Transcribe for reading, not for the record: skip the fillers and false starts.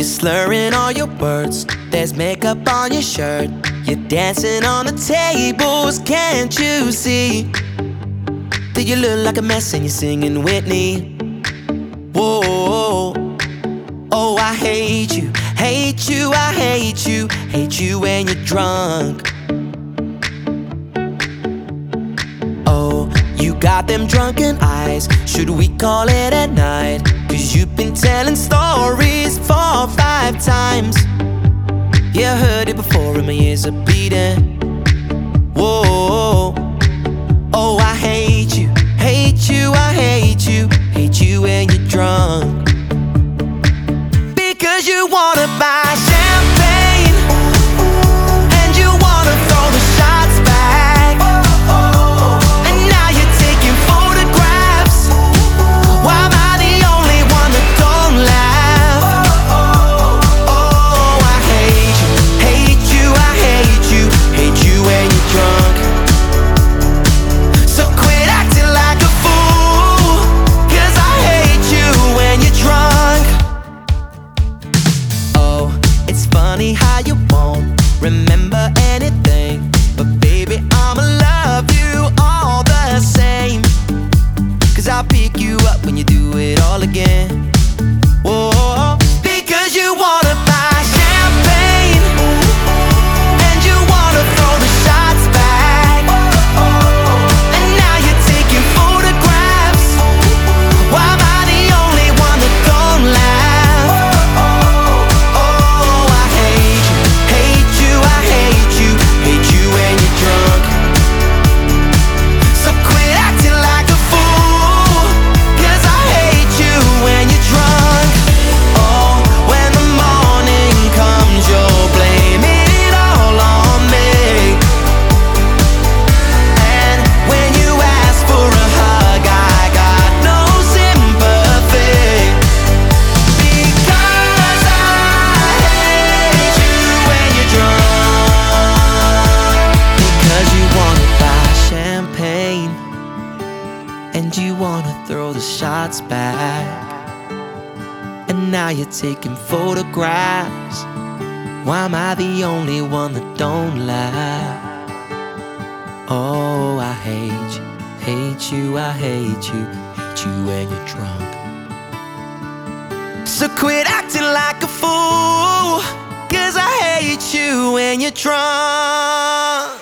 You're slurring all your words, there's makeup on your shirt. You're dancing on the tables, can't you see that you look like a mess and you're singing Whitney? Whoa, oh, I hate you, hate you, I hate you, hate you when you're drunk. Oh, you got them drunken eyes, should we call it a night? 'Cause you've been telling stories 4 or 5 times. Yeah, I heard it before and my ears are bleeding. Whoa, oh, I hate you, hate you, I hate you, hate you when you're drunk. Because you wanna buy champagne and you wanna throw the shots back, and now you're taking photographs. Why am I the only one that don't laugh? Oh, I hate you, hate you, I hate you, hate you when you're drunk. So quit acting like a fool, 'cause I hate you when you're drunk. Oh, it's funny how you won't remember anything, but baby, I'ma love you all the same. 'Cause I'll pick you up when you do it all again. Whoa, because you wanna buy champagne and you wanna throw the shots back, and now you're taking photographs. Why am I the only one that don't laugh? Oh, I hate you, hate you, I hate you, hate you when you're drunk. So quit acting like a fool, 'cause I hate you when you're drunk. Oh, when the morning comes, you'll blame it all on me, and when you ask for a hug, I got no sympathy. Because I hate you when you're drunk. Because you wanna buy champagne and you wanna throw the shots back, and now you're taking photographs. Why am I the only one that don't laugh? Oh, I hate you, hate you, I hate you, hate you when you're drunk. So quit acting like a fool, 'cause I hate you when you're drunk.